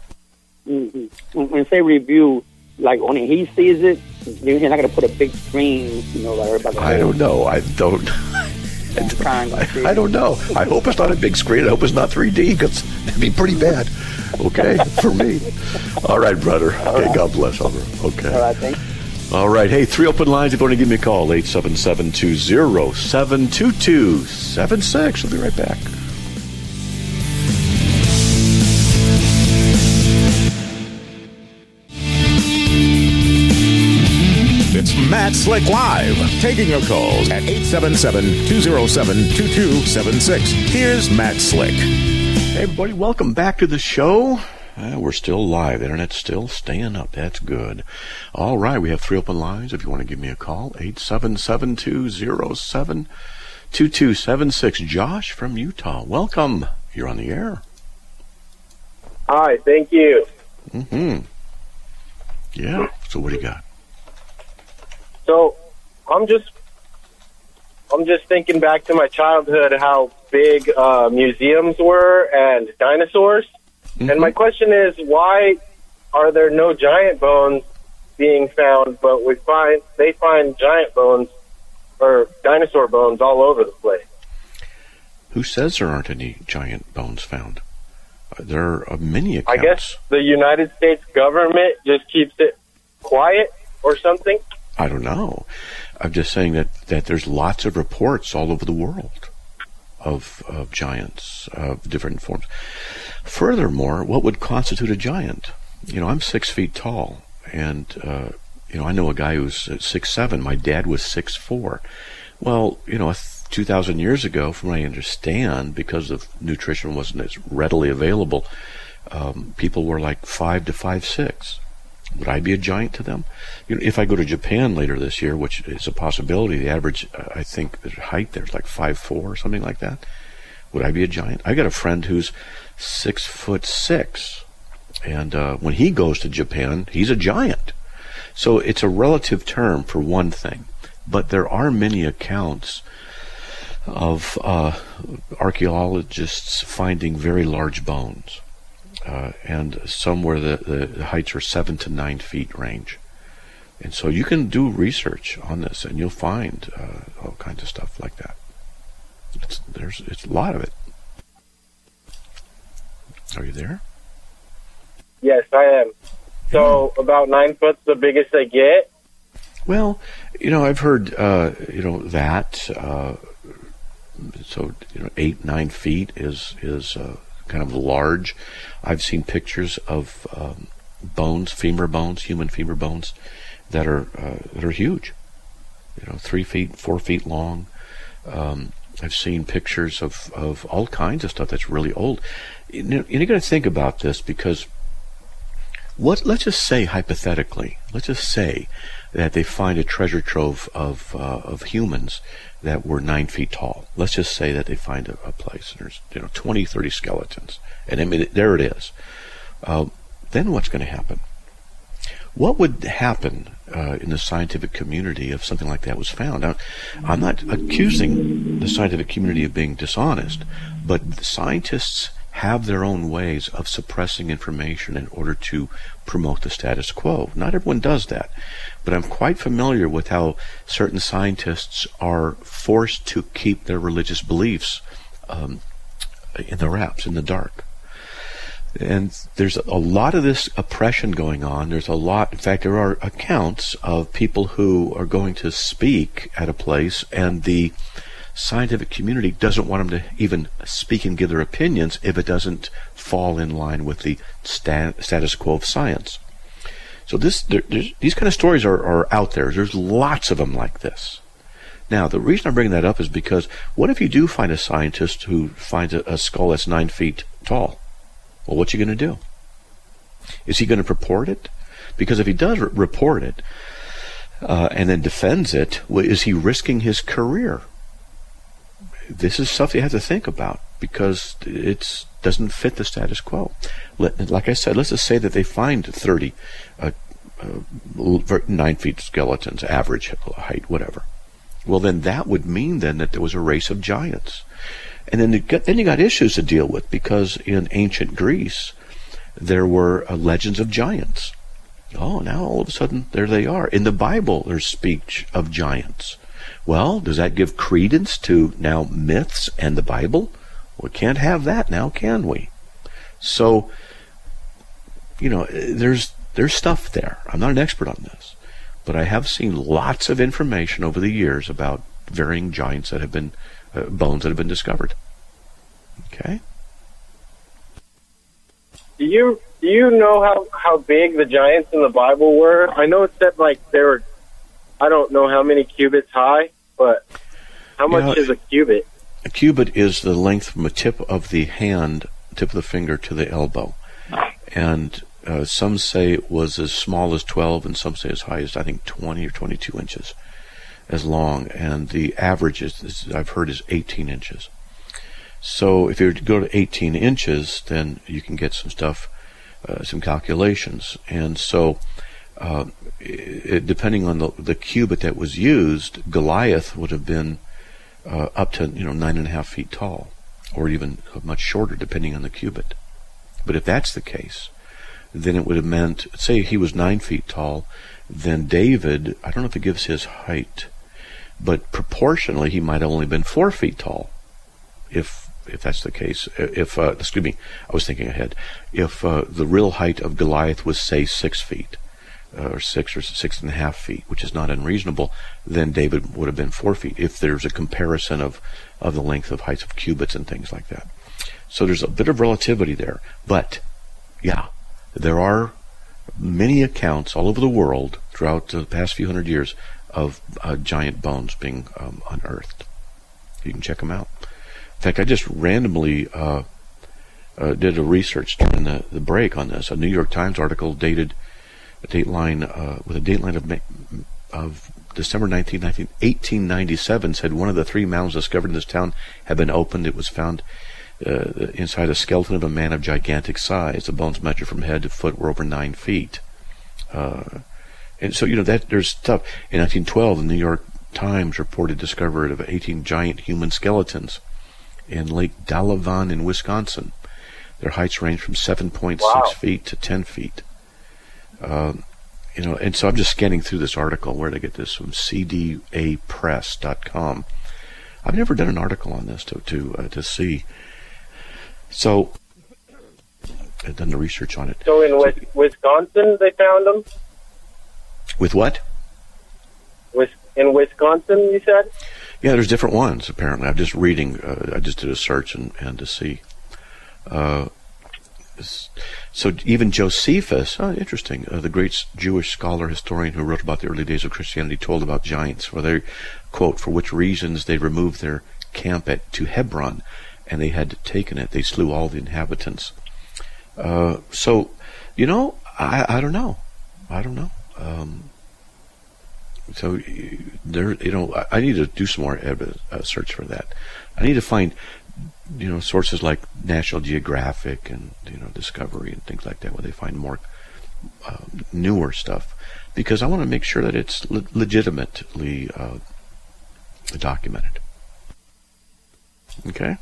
[SPEAKER 5] Mm-hmm. When you say review, like only He sees it, you're not going to put a big screen, you know, like everybody.
[SPEAKER 3] I don't know. I don't. I, I don't know. I hope it's not a big screen. I hope it's not three D, because it'd be pretty bad. Okay, for me. All right, brother. Okay, right. God bless. Okay.
[SPEAKER 5] All right, thanks.
[SPEAKER 3] All right. Hey, three open lines. If you want to give me a call, eight seven seven, two zero seven, two two seven six. We'll be right back.
[SPEAKER 2] It's Matt Slick Live, taking your calls at eight seven seven, two zero seven, two two seven six. Here's Matt Slick.
[SPEAKER 3] Hey, everybody. Welcome back to the show. Uh, we're still live. The internet's still staying up. That's good. All right. We have three open lines. If you want to give me a call, eight seven seven, two zero seven, two two seven six. Josh from Utah. Welcome. You're on the air.
[SPEAKER 6] Hi. Thank you.
[SPEAKER 3] Mm-hmm. Yeah. So what do you got?
[SPEAKER 6] So I'm just I'm just thinking back to my childhood, how big uh, museums were and dinosaurs. Mm-hmm. And my question is, why are there no giant bones being found, but we find they find giant bones or dinosaur bones all over the place?
[SPEAKER 3] Who says there aren't any giant bones found? Uh, there are many accounts.
[SPEAKER 6] I guess the United States government just keeps it quiet or something.
[SPEAKER 3] I don't know. I'm just saying that, that there's lots of reports all over the world of of giants of different forms. Furthermore, what would constitute a giant? You know, I'm six feet tall, and uh, you know, I know a guy who's six seven. My dad was six four. Well, you know, two thousand years ago, from what I understand, because of nutrition wasn't as readily available, um, people were like five to five six. Would I be a giant to them? You know, if I go to Japan later this year, which is a possibility, the average, uh, I think, the height there is like five foot four or something like that. Would I be a giant? I got a friend who's six foot six, and uh, when he goes to Japan, he's a giant. So it's a relative term for one thing, but there are many accounts of uh, archaeologists finding very large bones, uh, and some where the, the heights are seven to nine feet range. And so you can do research on this, and you'll find uh, all kinds of stuff like that. It's, there's it's a lot of it. Are you there?
[SPEAKER 6] Yes, I am. So about nine foot's the biggest they get?
[SPEAKER 3] Well, you know, I've heard, uh, you know, that, uh, so, you know, eight, nine feet is, is uh, kind of large. I've seen pictures of um, bones, femur bones, human femur bones, that are, uh, that are huge. You know, three feet, four feet long. Um, I've seen pictures of, of all kinds of stuff that's really old. You know, you're going to think about this because what, let's just say hypothetically, let's just say that they find a treasure trove of uh, of humans that were nine feet tall. Let's just say that they find a, a place and there's, you know, twenty, thirty skeletons, and I mean, there it is. Uh, then what's going to happen? What would happen uh, in the scientific community if something like that was found? Now, I'm not accusing the scientific community of being dishonest, but scientists have their own ways of suppressing information in order to promote the status quo. Not everyone does that, but I'm quite familiar with how certain scientists are forced to keep their religious beliefs um, in the wraps, in the dark. And there's a lot of this oppression going on. There's a lot, in fact, there are accounts of people who are going to speak at a place, and the scientific community doesn't want them to even speak and give their opinions if it doesn't fall in line with the stat, status quo of science. So this, there, these kind of stories are, are out there. There's lots of them like this. Now, the reason I'm bringing that up is because what if you do find a scientist who finds a, a skull that's nine feet tall? Well, what's he going to do? Is he going to report it? Because if he does re- report it uh, and then defends it, well, is he risking his career? This is stuff you have to think about because it doesn't fit the status quo. Let, like I said, let's just say that they find thirty uh, uh, nine feet skeletons, average height, whatever. Well, then that would mean then that there was a race of giants. And then you got, then you got issues to deal with because in ancient Greece, there were uh, legends of giants. Oh, now all of a sudden, there they are. In the Bible, there's speech of giants. Well, does that give credence to now myths and the Bible? We can't have that now, can we? So, you know, there's there's stuff there. I'm not an expert on this, but I have seen lots of information over the years about varying giants that have been, uh, bones that have been discovered. Okay?
[SPEAKER 6] Do you do you know how, how big the giants in the Bible were? I know it said like they were, I don't know how many cubits high, but how much you know, is a cubit?
[SPEAKER 3] A cubit is the length from the tip of the hand, tip of the finger to the elbow. And uh, some say it was as small as twelve, and some say as high as, I think, twenty or twenty-two inches as long. And the average, is, is I've heard, is eighteen inches. So if you were to go to eighteen inches, then you can get some stuff, uh, some calculations. And so uh, it, depending on the, the cubit that was used, Goliath would have been uh, up to, you know, nine and a half feet tall, or even much shorter, depending on the cubit. But if that's the case, then it would have meant, say he was nine feet tall, then David, I don't know if it gives his height, but proportionally he might have only been four feet tall, if if that's the case. If uh, excuse me, I was thinking ahead. If uh, the real height of Goliath was, say, six feet, uh, or six or six and a half feet, which is not unreasonable, then David would have been four feet. If there's a comparison of of the length of heights of cubits and things like that. So there's a bit of relativity there. But, yeah, there are many accounts all over the world throughout the past few hundred years of uh, giant bones being um, unearthed. You can check them out. In fact, I just randomly uh, uh, did a research during the, the break on this. A New York Times article dated a dateline uh, with a dateline of of December nineteenth, eighteen ninety-seven, said one of the three mounds discovered in this town had been opened. It was found uh, inside a skeleton of a man of gigantic size. The bones measured from head to foot were over nine feet. Uh, and so, you know, that there's stuff. In nineteen twelve, the New York Times reported discovery of eighteen giant human skeletons in Lake Delavan in Wisconsin. Their heights range from seven point six
[SPEAKER 6] Wow.
[SPEAKER 3] feet to ten feet. Uh, you know, and so I'm just scanning through this article. Where did I get this? From C D A press dot com. I've never done an article on this to to uh, to see. So I've done the research on it.
[SPEAKER 6] So in Wis- Wisconsin, they found them?
[SPEAKER 3] With what?
[SPEAKER 6] Wis- in Wisconsin, you said?
[SPEAKER 3] Yeah, there's different ones, apparently. I'm just reading. Uh, I just did a search and, and to see. Uh, so even Josephus, oh, interesting, uh, the great Jewish scholar, historian who wrote about the early days of Christianity, told about giants, where they, quote, for which reasons they removed their camp at to Hebron, and they had taken it. They slew all the inhabitants. Uh, so, you know, I, I don't know. I don't know. Um, so there, you know, I, I need to do some more evidence, uh, search for that. I need to find, you know, sources like National Geographic and, you know, Discovery and things like that, where they find more uh, newer stuff, because I want to make sure that it's le- legitimately uh, documented. Okay.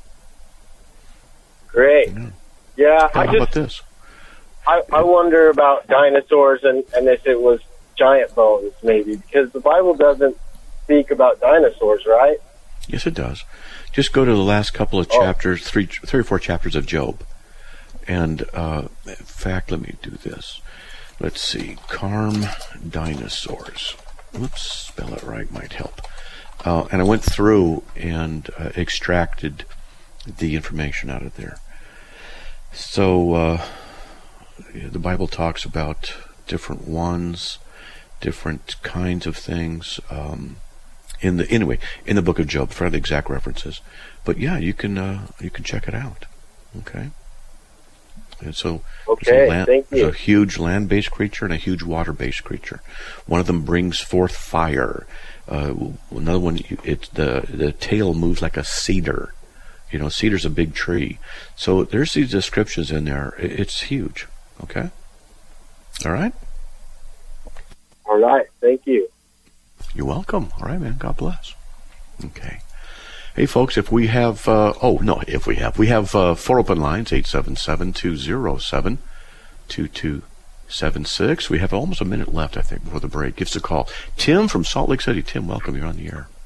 [SPEAKER 6] Great.
[SPEAKER 3] Yeah.
[SPEAKER 6] Yeah,
[SPEAKER 3] How
[SPEAKER 6] I
[SPEAKER 3] about
[SPEAKER 6] just
[SPEAKER 3] this?
[SPEAKER 6] I, I wonder about dinosaurs and, and if it was giant bones, maybe, because the Bible doesn't speak about dinosaurs, right?
[SPEAKER 3] Yes, it does. Just go to the last couple of
[SPEAKER 6] Oh.
[SPEAKER 3] chapters, three, three or four chapters of Job. And, uh, in fact, let me do this. Let's see. Carm dinosaurs. Oops, spell it right might help. Uh, and I went through and uh, extracted the information out of there. So, uh, the Bible talks about different ones, different kinds of things. Um, in the anyway, in the book of Job, for the exact references. But yeah, you can uh, you can check it out. Okay. And so,
[SPEAKER 6] Okay,
[SPEAKER 3] there's a, land,
[SPEAKER 6] thank you.
[SPEAKER 3] there's a huge land-based creature and a huge water-based creature. One of them brings forth fire. Uh, another one, it's the the tail moves like a cedar. You know, cedar's a big tree. So there's these descriptions in there. It's huge. Okay. All right.
[SPEAKER 6] All right, thank you.
[SPEAKER 3] You're welcome. All right, man. God bless. Okay. Hey, folks, if we have, uh, oh, no, if we have, we have uh, four open lines, eight seven seven, two zero seven, two two seven six. We have almost a minute left, I think, before the break. Give us a call. Tim from Salt Lake City. Tim, welcome. You're on the air.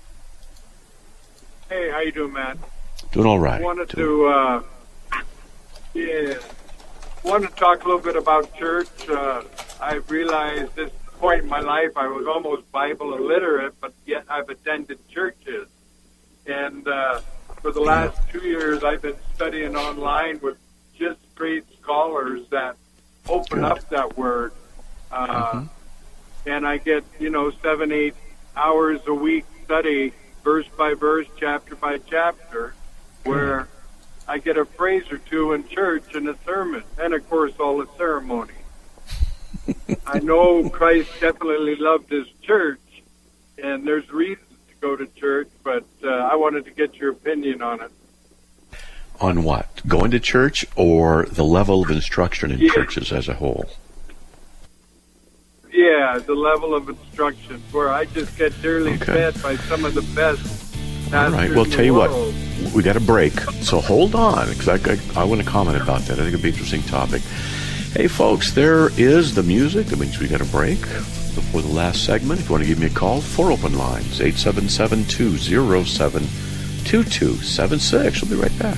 [SPEAKER 7] Hey, how you doing, Matt?
[SPEAKER 3] Doing all right.
[SPEAKER 7] I wanted
[SPEAKER 3] Doing-
[SPEAKER 7] to, uh, yeah, wanted to talk a little bit about church. Uh, I realized at this point in my life I was almost Bible illiterate, but yet I've attended churches. And uh, for the last two years, I've been studying online with just great scholars that open
[SPEAKER 3] Good.
[SPEAKER 7] up that word. Uh,
[SPEAKER 3] Mhm.
[SPEAKER 7] And I get, you know, seven, eight hours a week study, verse by verse, chapter by chapter, where I get a phrase or two in church and a sermon, and of course all the ceremony. I know Christ definitely loved his church, and there's reasons to go to church, but uh, I wanted to get your opinion on it.
[SPEAKER 3] On what? Going to church or the level of instruction in
[SPEAKER 7] Yeah.
[SPEAKER 3] churches as a whole?
[SPEAKER 7] Yeah, the level of instruction, where I just get dearly
[SPEAKER 3] Okay.
[SPEAKER 7] fed by some of the best pastors
[SPEAKER 3] All right. Well,
[SPEAKER 7] in
[SPEAKER 3] tell
[SPEAKER 7] the
[SPEAKER 3] you what,
[SPEAKER 7] world.
[SPEAKER 3] we got a break, so hold on, because I, I, I want to comment about that. I think it'd be an interesting topic. Hey, folks, there is the music. That means we got a break before the last segment. If you want to give me a call, four open lines, eight seven seven, two zero seven, two two seven six. We'll be right back.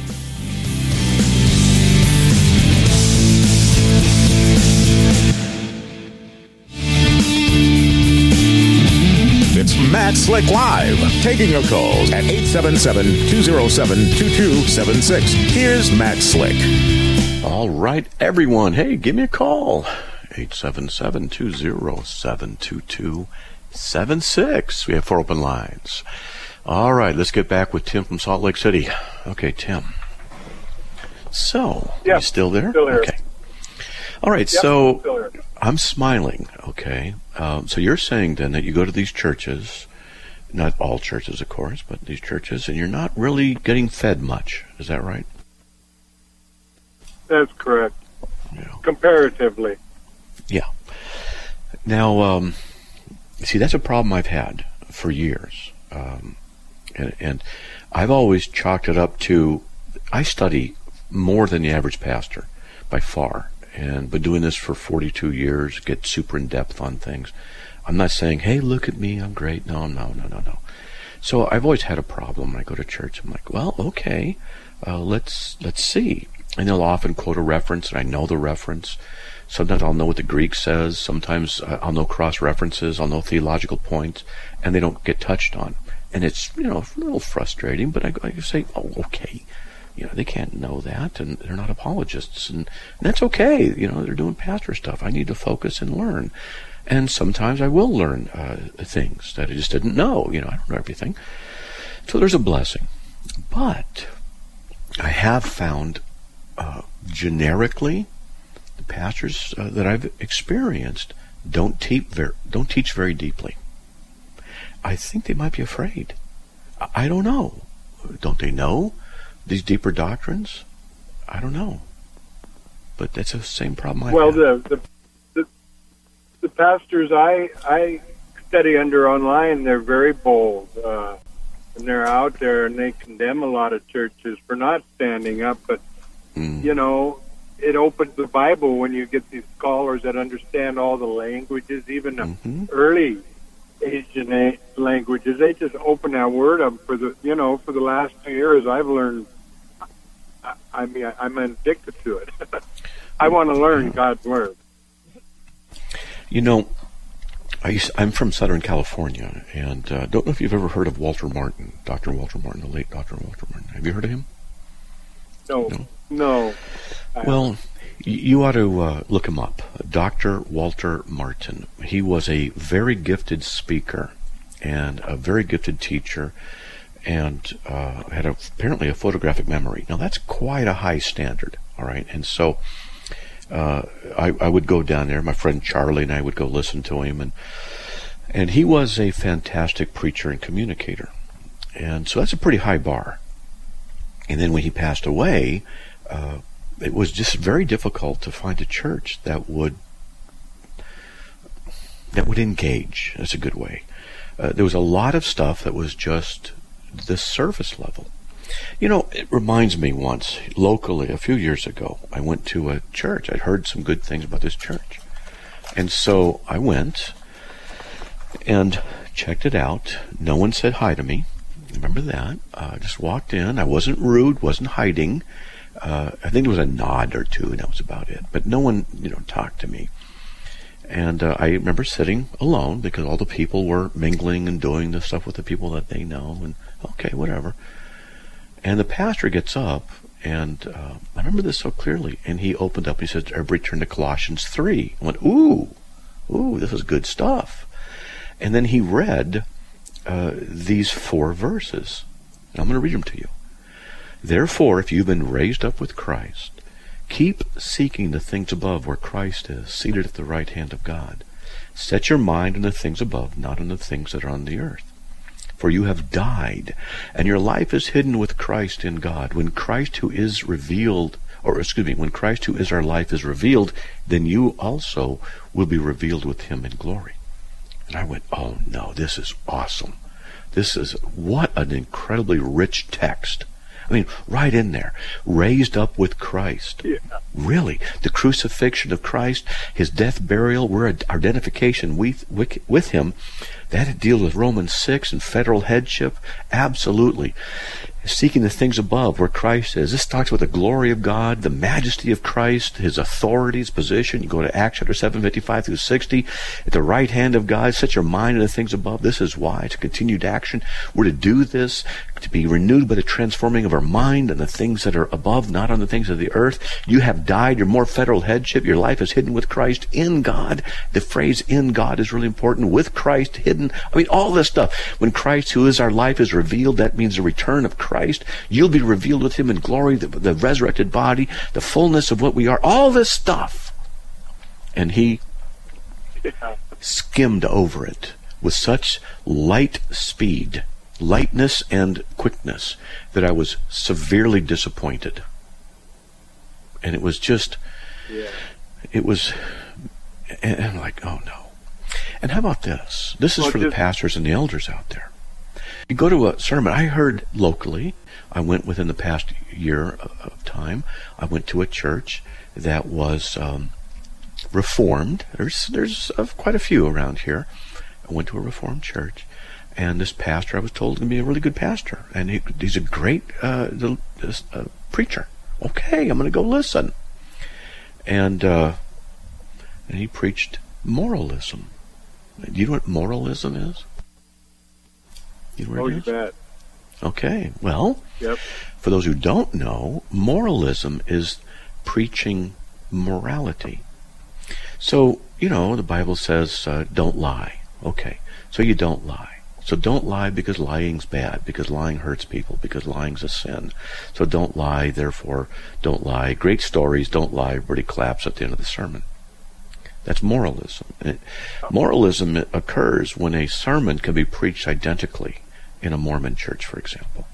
[SPEAKER 2] It's Matt Slick Live, taking your calls at eight seven seven, two zero seven, two two seven six. Here's Matt Slick.
[SPEAKER 3] All right, everyone. Hey, give me a call. eight seven seven, two zero seven, two two seven six. We have four open lines. All right, let's get back with Tim from Salt Lake City. Okay, Tim. So,
[SPEAKER 7] Yeah,
[SPEAKER 3] you still there?
[SPEAKER 7] still here.
[SPEAKER 3] Okay. All right,
[SPEAKER 7] Yep,
[SPEAKER 3] so
[SPEAKER 7] still here.
[SPEAKER 3] I'm smiling, okay? Um, so you're saying then that you go to these churches, not all churches, of course, but these churches, and you're not really getting fed much. Is that right?
[SPEAKER 7] That's correct.
[SPEAKER 3] Yeah.
[SPEAKER 7] Comparatively.
[SPEAKER 3] Yeah. Now, um, see, that's a problem I've had for years. Um, and, and I've always chalked it up to, I study more than the average pastor, by far. And been doing this for forty-two years, get super in depth on things. I'm not saying, hey, look at me, I'm great. No, no, no, no, no. So I've always had a problem when I go to church. I'm like, well, okay, uh, let's let's see. And they'll often quote a reference, and I know the reference. Sometimes I'll know what the Greek says. Sometimes I'll know cross-references. I'll know theological points, and they don't get touched on. And it's, you know, a little frustrating, but I, I say, oh, okay. You know, they can't know that, and they're not apologists, and, and that's okay. You know, they're doing pastor stuff. I need to focus and learn. And sometimes I will learn uh, things that I just didn't know. You know, I don't know everything. So there's a blessing. But I have found uh, generically, the pastors uh, that I've experienced don't teach very, don't teach very deeply. I think they might be afraid. I, I don't know. Don't they know these deeper doctrines? I don't know. But that's the same problem I
[SPEAKER 7] Well,
[SPEAKER 3] have.
[SPEAKER 7] the, the the the pastors I I study under online, they're very bold. Uh, and they're out there and they condemn a lot of churches for not standing up. But,
[SPEAKER 3] mm.
[SPEAKER 7] you know, it opens the Bible when you get these scholars that understand all the languages, even
[SPEAKER 3] mm-hmm.
[SPEAKER 7] the early Asian languages. They just open that word up for the, you know, for the last two years I've learned. I mean, I'm addicted to it. I want to learn God's Word.
[SPEAKER 3] You know, I used, I'm from Southern California, and uh, don't know if you've ever heard of Walter Martin, Doctor Walter Martin, the late Doctor Walter Martin. Have you heard of him?
[SPEAKER 7] No, no. no
[SPEAKER 3] Well, you ought to uh, look him up, Doctor Walter Martin. He was a very gifted speaker and a very gifted teacher, and uh, had a, apparently a photographic memory. Now, that's quite a high standard, all right? And so uh, I, I would go down there. My friend Charlie and I would go listen to him, and and he was a fantastic preacher and communicator. And so that's a pretty high bar. And then when he passed away, uh, it was just very difficult to find a church that would that would engage. That's a good way. Uh, there was a lot of stuff that was just the surface level. You know, it reminds me once, locally, a few years ago, I went to a church. I'd heard some good things about this church. And so I went and checked it out. No one said hi to me. Remember that. I uh, just walked in. I wasn't rude, wasn't hiding. Uh, I think there was a nod or two, and that was about it. But no one, you know, talked to me. And uh, I remember sitting alone because all the people were mingling and doing the stuff with the people that they know. And okay, whatever. And the pastor gets up, and uh, I remember this so clearly. And he opened up. He said, "Everybody turn to Colossians three." I went, "Ooh, ooh, this is good stuff." And then he read uh, these four verses. And I'm going to read them to you. "Therefore, if you've been raised up with Christ, keep seeking the things above where Christ is, seated at the right hand of God. Set your mind on the things above, not on the things that are on the earth. For you have died, and your life is hidden with Christ in God. When Christ who is revealed, or excuse me, when Christ who is our life is revealed, then you also will be revealed with him in glory." And I went, oh no, this is awesome. This is, what an incredibly rich text. I mean, right in there. Raised up with Christ.
[SPEAKER 7] Yeah.
[SPEAKER 3] Really. The crucifixion of Christ, his death, burial, we're our identification with, with, with him. That deals with Romans six and federal headship. Absolutely. Seeking the things above where Christ is. This talks about the glory of God, the majesty of Christ, his authority, his position. You go to Acts chapter seven, fifty-five through sixty. At the right hand of God, set your mind on the things above. This is why. It's a continued action. We're to do this, to be renewed by the transforming of our mind on the things that are above, not on the things of the earth. You have died. You're more federal headship. Your life is hidden with Christ in God. The phrase in God is really important. With Christ hidden. I mean, all this stuff. When Christ, who is our life, is revealed, that means the return of Christ. You'll be revealed with him in glory, the, the resurrected body, the fullness of what we are, all this stuff. And he
[SPEAKER 6] Yeah.
[SPEAKER 3] skimmed over it with such light speed, lightness and quickness, that I was severely disappointed. And it was just,
[SPEAKER 6] Yeah.
[SPEAKER 3] it was, and I'm like, oh no. And how about this? This is
[SPEAKER 6] Well,
[SPEAKER 3] for the
[SPEAKER 6] just-
[SPEAKER 3] pastors and the elders out there. You go to a sermon. I heard locally, I went within the past year of time, I went to a church that was um, Reformed. There's there's uh, quite a few around here. I went to a Reformed church, and this pastor, I was told, to be a really good pastor, and he, he's a great uh, the, this, uh, preacher. Okay, I'm going to go listen. And uh, and he preached moralism. Do you know what moralism is? You know what
[SPEAKER 7] Oh,
[SPEAKER 3] it
[SPEAKER 7] you
[SPEAKER 3] is?
[SPEAKER 7] bet.
[SPEAKER 3] Okay, well,
[SPEAKER 7] Yep.
[SPEAKER 3] for those who don't know, moralism is preaching morality. So, you know, the Bible says, uh, don't lie. Okay, so you don't lie. So don't lie because lying's bad, because lying hurts people, because lying's a sin. So don't lie, therefore don't lie. Great stories, don't lie. Everybody claps at the end of the sermon. That's moralism. And it, moralism occurs when a sermon can be preached identically in a Mormon church, for example,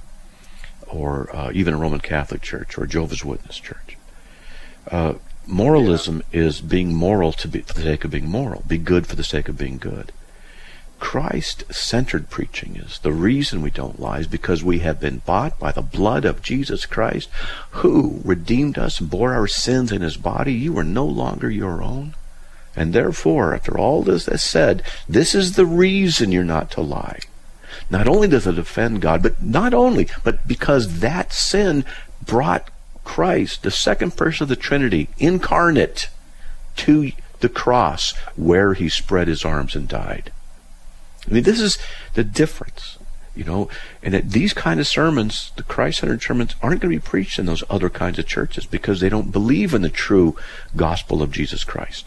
[SPEAKER 3] or uh, even a Roman Catholic church or a Jehovah's Witness church. Uh, moralism yeah. is being moral to be, for the sake of being moral, be good for the sake of being good. Christ-centered preaching is the reason we don't lie is because we have been bought by the blood of Jesus Christ, who redeemed us and bore our sins in his body. You are no longer your own. And therefore, after all this is said, this is the reason you're not to lie. Not only does it offend God, but not only, but because that sin brought Christ, the second person of the Trinity, incarnate, to the cross where he spread his arms and died. I mean, this is the difference, you know, and that these kind of sermons, the Christ-centered sermons, aren't going to be preached in those other kinds of churches because they don't believe in the true gospel of Jesus Christ.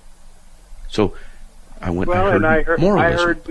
[SPEAKER 3] So I went
[SPEAKER 7] Well,
[SPEAKER 3] I heard
[SPEAKER 7] and I heard, I
[SPEAKER 3] moralism.
[SPEAKER 7] heard, the,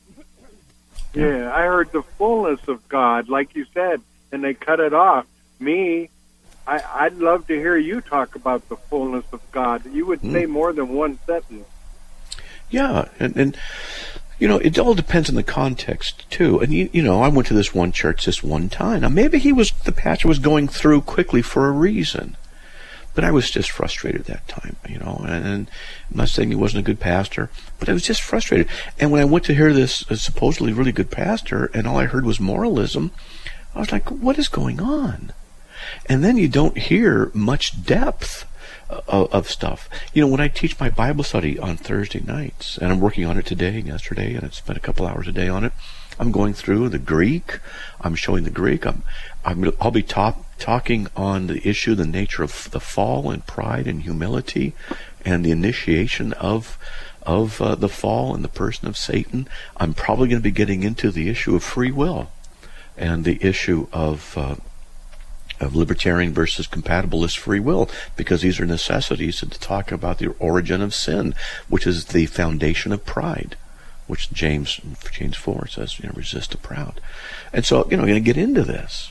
[SPEAKER 7] yeah, I heard the fullness of God, like you said, and they cut it off. Me, I, I'd love to hear you talk about the fullness of God. You would say
[SPEAKER 3] Mm.
[SPEAKER 7] more than one sentence.
[SPEAKER 3] Yeah, and, and you know, it all depends on the context too. And you, you know, I went to this one church this one time. Now, maybe he was the pastor was going through quickly for a reason, but I was just frustrated that time. You know, and, and I'm not saying he wasn't a good pastor, but I was just frustrated. And when I went to hear this uh, supposedly really good pastor, and all I heard was moralism, I was like, what is going on? And then you don't hear much depth Of, of stuff. You know, when I teach my Bible study on Thursday nights, and I'm working on it today and yesterday, and I spent a couple hours a day on it, I'm going through the Greek. I'm showing the Greek. I'm, I'm I'll be top, talking on the issue, the nature of the fall and pride and humility, and the initiation of of uh, the fall and the person of Satan. I'm probably going to be getting into the issue of free will and the issue of uh, of libertarian versus compatibilist free will, because these are necessities to talk about the origin of sin, which is the foundation of pride, which James James four says, you know, resist the proud. And so, you know, I'm going to get into this,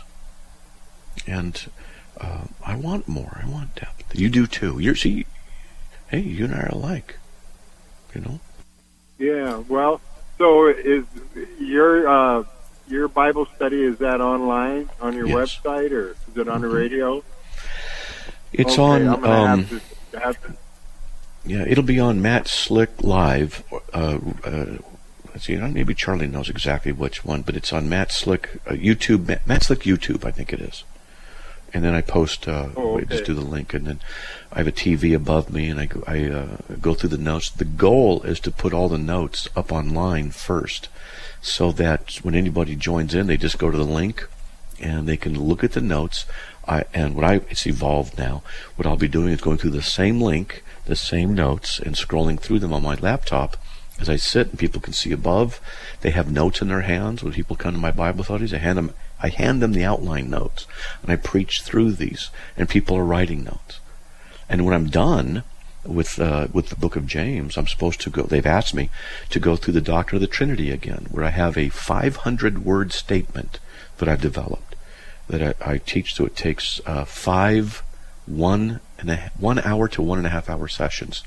[SPEAKER 3] and uh, I want more. I want depth. You do too. You're see, hey, you and I are alike. You know.
[SPEAKER 7] Yeah, well, so is your uh, your Bible study, is that online on your
[SPEAKER 3] Yes.
[SPEAKER 7] website, or is it on the radio?
[SPEAKER 3] It's
[SPEAKER 7] Okay,
[SPEAKER 3] on.
[SPEAKER 7] I'm gonna
[SPEAKER 3] Um,
[SPEAKER 7] have to, have to,
[SPEAKER 3] yeah, it'll be on Matt Slick Live. Uh, uh, let's see, maybe Charlie knows exactly which one, but it's on Matt Slick uh, YouTube. Matt, Matt Slick YouTube, I think it is. And then I post. Uh,
[SPEAKER 7] Oh,
[SPEAKER 3] wait, just
[SPEAKER 7] okay.
[SPEAKER 3] do the link, and then I have a T V above me, and I go, I uh, go through the notes. The goal is to put all the notes up online first, so that when anybody joins in, they just go to the link, and they can look at the notes. I, and what I it's evolved now. What I'll be doing is going through the same link, the same notes, and scrolling through them on my laptop as I sit, and people can see above. They have notes in their hands. When people come to my Bible studies, I hand them I hand them the outline notes, and I preach through these, and people are writing notes. And when I'm done with uh, with the book of James, I'm supposed to go. They've asked me to go through the doctrine of the Trinity again, where I have a five hundred word statement that I've developed that I, I teach. So it takes uh, five one and a, one hour to one and a half hour sessions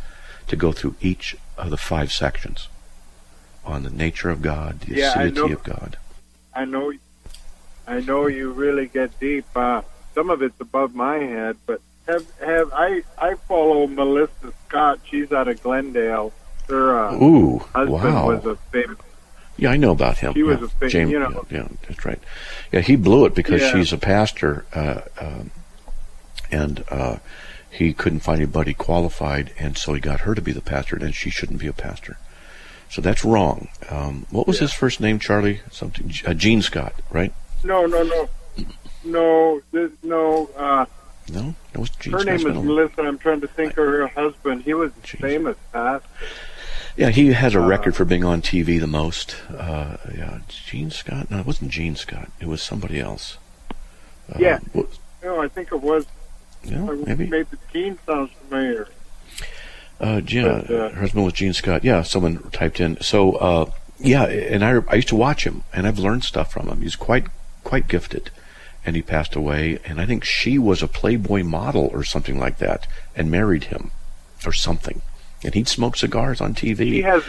[SPEAKER 3] to go through each of the five sections on the nature of God, the
[SPEAKER 7] Yeah, I
[SPEAKER 3] aseity
[SPEAKER 7] know.
[SPEAKER 3] of God.
[SPEAKER 7] I know, I know you really get deep. Uh, some of it's above my head, but have have I? I follow Melissa Scott. She's out of Glendale. Her uh,
[SPEAKER 3] Ooh,
[SPEAKER 7] husband
[SPEAKER 3] wow.
[SPEAKER 7] was a famous.
[SPEAKER 3] Yeah, I know about him.
[SPEAKER 7] He was
[SPEAKER 3] yeah.
[SPEAKER 7] a fa-
[SPEAKER 3] James,
[SPEAKER 7] you know.
[SPEAKER 3] yeah, yeah, that's right. Yeah, he blew it because
[SPEAKER 7] Yeah.
[SPEAKER 3] she's a pastor, uh, um, and uh, he couldn't find anybody qualified, and so he got her to be the pastor, and she shouldn't be a pastor. So that's wrong. Um, what was
[SPEAKER 7] Yeah.
[SPEAKER 3] his first name, Charlie? Something. Uh, Gene Scott, right?
[SPEAKER 7] No, no, no, no, this, no. Uh,
[SPEAKER 3] No, that was Gene
[SPEAKER 7] her
[SPEAKER 3] Scott's
[SPEAKER 7] name is
[SPEAKER 3] middle
[SPEAKER 7] Melissa. I'm trying to think of her husband. He was
[SPEAKER 3] Jeez.
[SPEAKER 7] famous pastor.
[SPEAKER 3] Yeah, he has a
[SPEAKER 7] Uh,
[SPEAKER 3] record for being on T V the most. Uh, yeah, Gene Scott? No, it wasn't Gene Scott. It was somebody else. Uh,
[SPEAKER 7] Yeah.
[SPEAKER 3] what-
[SPEAKER 7] No, I think it was.
[SPEAKER 3] yeah,
[SPEAKER 7] uh,
[SPEAKER 3] maybe.
[SPEAKER 7] Maybe Gene sounds familiar.
[SPEAKER 3] Uh, yeah,
[SPEAKER 7] But, uh,
[SPEAKER 3] her husband was Gene Scott. Yeah, someone typed in. So, uh, yeah, and I, I used to watch him, and I've learned stuff from him. He's quite, quite gifted. And he passed away, and I think she was a Playboy model or something like that, and married him, or something. And he'd smoke cigars on T V.
[SPEAKER 7] She has.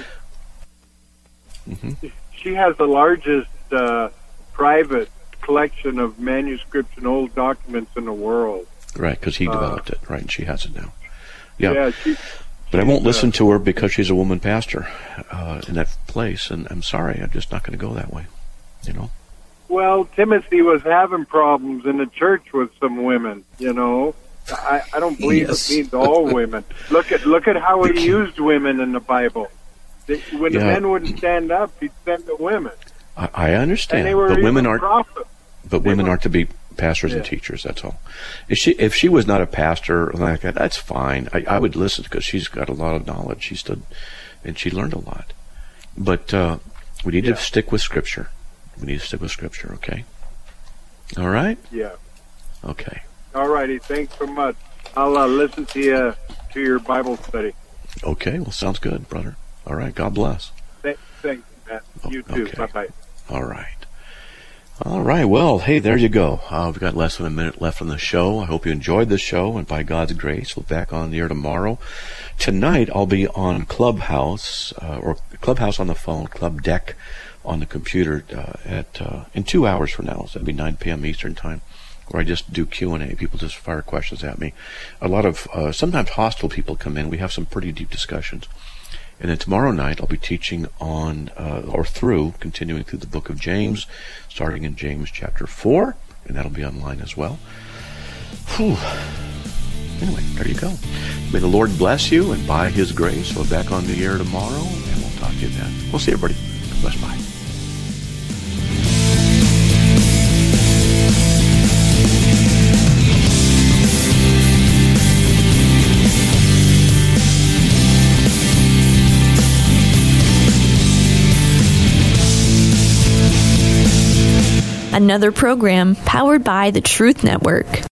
[SPEAKER 3] Mhm.
[SPEAKER 7] She has the largest uh, private collection of manuscripts and old documents in the world.
[SPEAKER 3] Right, because he
[SPEAKER 7] Uh,
[SPEAKER 3] developed it, right, and she has it now. Yeah,
[SPEAKER 7] Yeah, she,
[SPEAKER 3] but I won't
[SPEAKER 7] she's,
[SPEAKER 3] listen
[SPEAKER 7] uh,
[SPEAKER 3] to her because she's a woman pastor uh, in that place, and I'm sorry, I'm just not going to go that way, you know?
[SPEAKER 7] Well, Timothy was having problems in the church with some women. You know, I, I don't believe
[SPEAKER 3] Yes.
[SPEAKER 7] it means all women. Look at look at how he used women in the Bible. They, when the
[SPEAKER 3] Yeah.
[SPEAKER 7] men wouldn't stand up, he'd send the women,
[SPEAKER 3] I, I understand,
[SPEAKER 7] and they were
[SPEAKER 3] but women
[SPEAKER 7] even
[SPEAKER 3] aren't.
[SPEAKER 7] prophets.
[SPEAKER 3] But
[SPEAKER 7] They
[SPEAKER 3] women
[SPEAKER 7] were-
[SPEAKER 3] aren't to be pastors and
[SPEAKER 7] Yeah.
[SPEAKER 3] teachers. That's all. If she if she was not a pastor like that, that's fine. I, I would listen because she's got a lot of knowledge. She stood and she learned a lot. But uh, we need
[SPEAKER 7] Yeah.
[SPEAKER 3] to stick with Scripture. We need to stick with Scripture. Okay. All right.
[SPEAKER 7] Yeah.
[SPEAKER 3] Okay.
[SPEAKER 7] All righty. Thanks so much. I'll uh, listen to you to your Bible study.
[SPEAKER 3] Okay. Well, sounds good, brother. All right. God bless.
[SPEAKER 7] Th- thanks, Matt. You
[SPEAKER 3] Oh,
[SPEAKER 7] too.
[SPEAKER 3] okay.
[SPEAKER 7] Bye bye.
[SPEAKER 3] All right. All right. Well, hey, there you go. Uh, we've got less than a minute left on the show. I hope you enjoyed the show, and by God's grace, we'll be back on the air tomorrow. Tonight, I'll be on Clubhouse, uh, or Clubhouse on the phone, Club Deck on the computer uh, at uh, in two hours from now. So that'll be nine p.m. Eastern Time, where I just do Q and A. People just fire questions at me. A lot of uh, sometimes hostile people come in. We have some pretty deep discussions. And then tomorrow night, I'll be teaching on, uh, or through, continuing through the book of James, starting in James chapter four, and that'll be online as well. Whew. Anyway, there you go. May the Lord bless you, and by His grace, we'll be back on the air tomorrow, and we'll talk to you then. We'll see everybody. God bless. Bye.
[SPEAKER 1] Another program powered by the Truth Network.